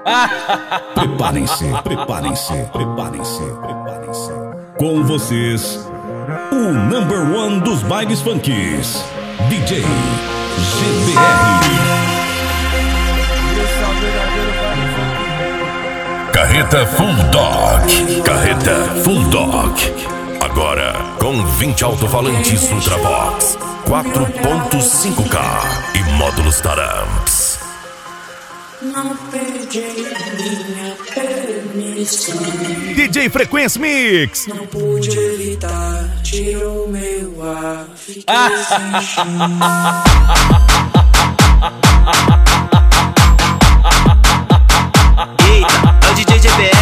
Preparem-se, preparem-se, preparem-se, preparem-se. Com vocês, o number one dos bailes funkies, DJ GBR. Carreta Full Dog, Carreta Full Dog. Agora com 20 alto-falantes Ultravox 4.5K e módulos Taramps. Não pedi minha permissão. DJ Frequência Mix. Não pude evitar, tirou meu ar, fiquei sem chão. Eita, é o DJ GBR.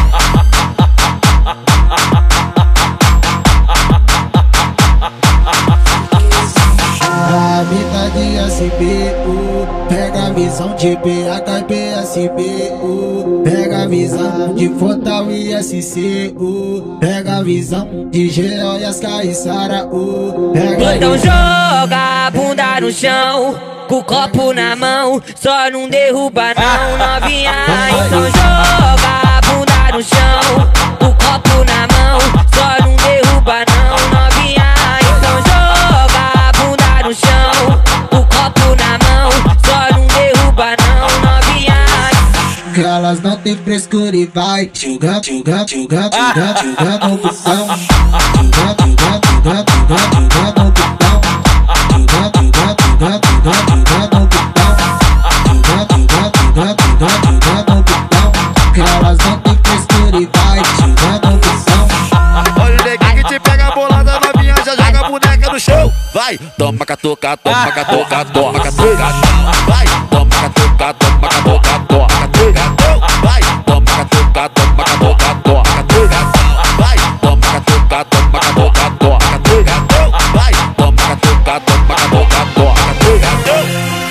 A metade SBU, pega a visão de BH e PSBU, pega a visão de Fortal e SCU, pega a visão de GO e as Caissara U. Então joga a bunda no chão, com o copo na mão, só não derruba não, novinha. Então joga a bunda no chão, com o copo na mão, só não derruba não, novinha. Então joga a bunda no chão, com o copo na mão, só não derruba não, novinha. Que elas não tem frescura e vai jogar, jogar, jogar, jogar, jogar no botão. Jogar, jogar, jogar, jogar, jogar no botão. Jogar, jogar, jogar, jogar, jogar no botão. Jogar, jogar, jogar, jogar, jogar no botão. Que elas não tem frescura e vai jogar no botão. Olha o neguinho que te pega a bolada, novinha, já joga a boneca no chão. Vai, toma catuca, toma catuca, toma catuca. Vai, toma catuca, toma catuca, toma catuca. Vai, toma catuca, toma catuca, toma catuca. Vai, toma catuca, toma catuca, toma catuca. Vai, toma catuca, toma catuca, toma catuca.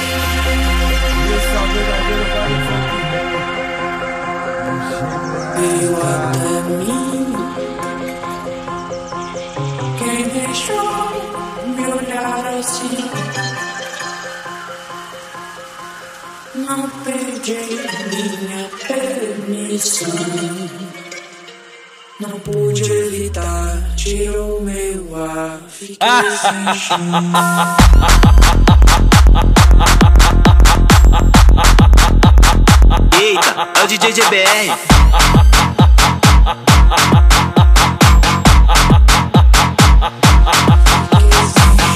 Veio até mim, quem deixou me olhar assim? Não pedi minha permissão, não pude evitar, tirou meu ar, fiquei sem chão. Eita, é o DJ GBR.